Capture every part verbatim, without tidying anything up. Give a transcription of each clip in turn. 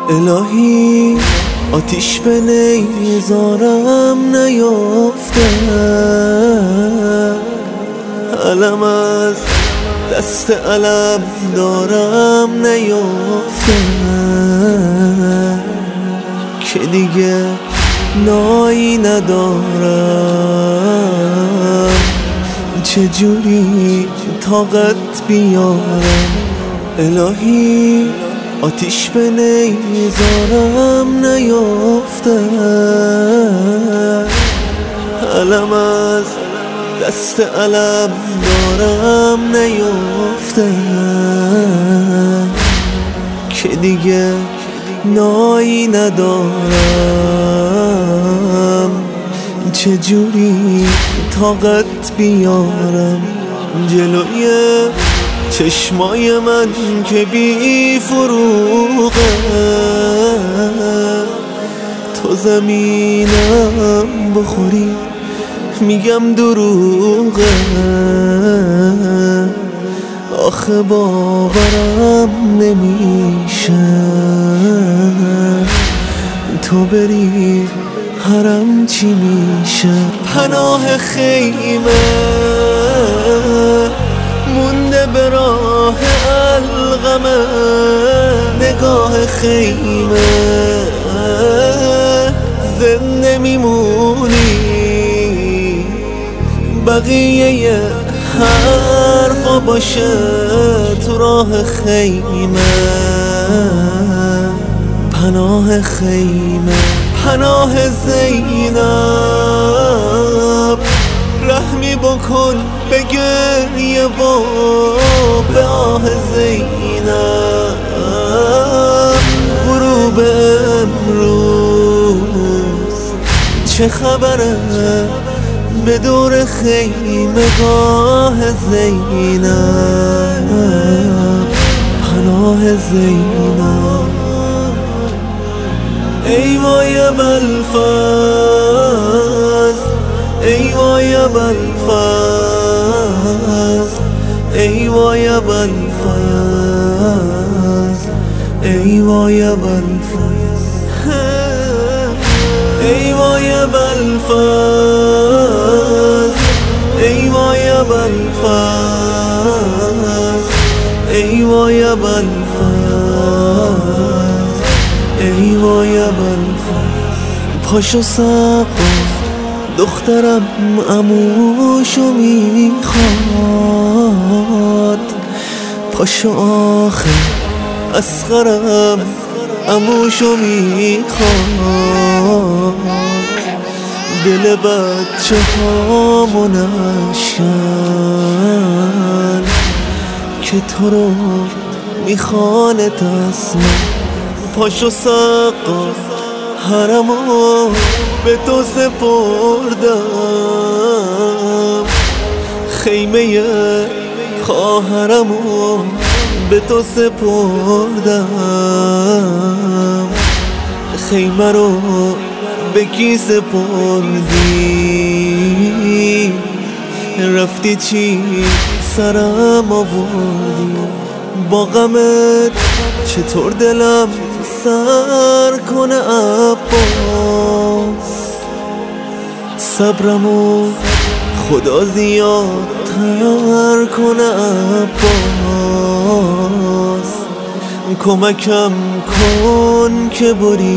الهی آتیش به نیزارم نیافته، علم از دست علم دارم نیافته که دیگه نایی ندارم، چجوری طاقت بیارم. الهی آتیش به نیزارم نیافته، علم از دست علم دارم نیافته که دیگه نایی ندارم، چجوری طاقت بیارم. جلوی چشمای من که بی فروغه، تو زمینم بخوری میگم دروغه، آخه باورم نمیشه تو بری حرم چی میشه. پناه خیمه مونده به راه القمه، نگاه خیمه زنده میمونی، بقیه حرفا باشه تو راه خیمه. پناه خیمه پناه زینب، رحمی بکن به گریه و به آه زینب. غروب امروز چه خبره به دور خیمه گاه زینب، پناه زینب. ای وای ابوالفضل، ای وای ابوالفضل، ای وای ابوالفضل، ای وای ابوالفضل، ای وای ابوالفضل، ای وای ابوالفضل، ای وای ابوالفضل، ای وای ابوالفضل. پاشو سقا دخترم عموشو میخواد، پاشو آخه اصغرم عموشو میخواد. دل بچه ها منشن که تو رو میخوانه تسمه. پاشو سقا حرمو به تو سپردم، خیمه خواهرمو به تو سپردم. خیمه رو به کی سپردی؟ رفتی چی سرم آوردی؟ با غمت چطور دلم سر کنه عباس؟ صبرمو خدا زیادتر کنه عباس. کمکم کن که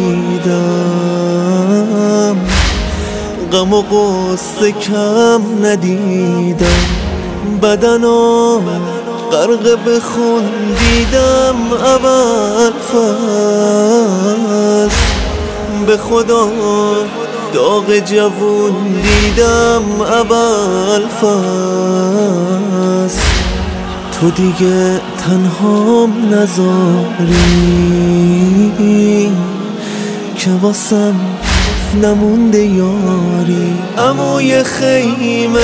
بریدم، غم و غصه کم ندیدم. بدنم غرق به خون دیدم ابوالفضل، به خدا داغ جوون دیدم ابوالفضل. تو دیگه تنهام نذاری که واسم نمونده یاری. عموی خیمه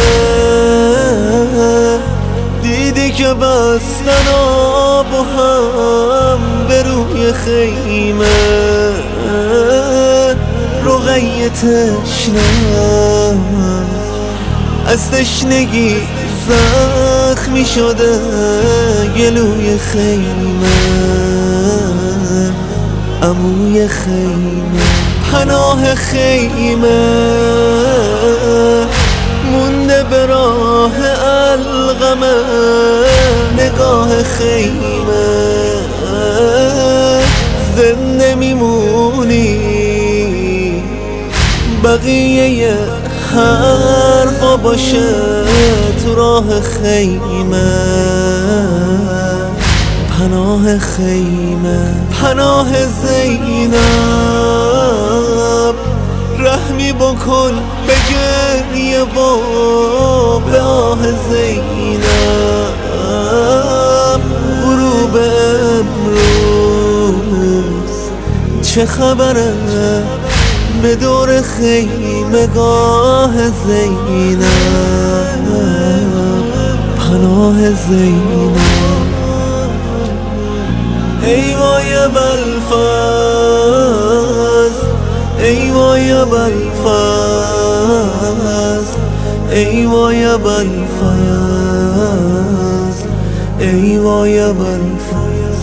دیدی که بستن آب و هم به روی خیمه، رقیه تشنه از تشنگی زخمی شده گلوی خیمه. عموی خیمه پناه خیمه مونده به راه القمه نگاه خیمه زنده میمونی بقیه حرفا باشه تو راه خیمه پناه خیمه پناه زینب رحمی بکن به گریه و به آه زینب غروب امروز چه خبره به دور خیمه گاه زینب پناه زینب ای وای بلفز ای وای بلفز ای وای بلفز ای وای بلفز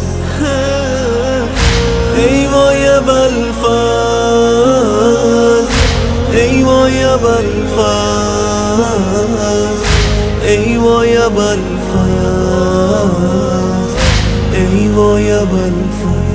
ای وای بلفز ای وای بلفز ای وای بلفز ای وای بلفز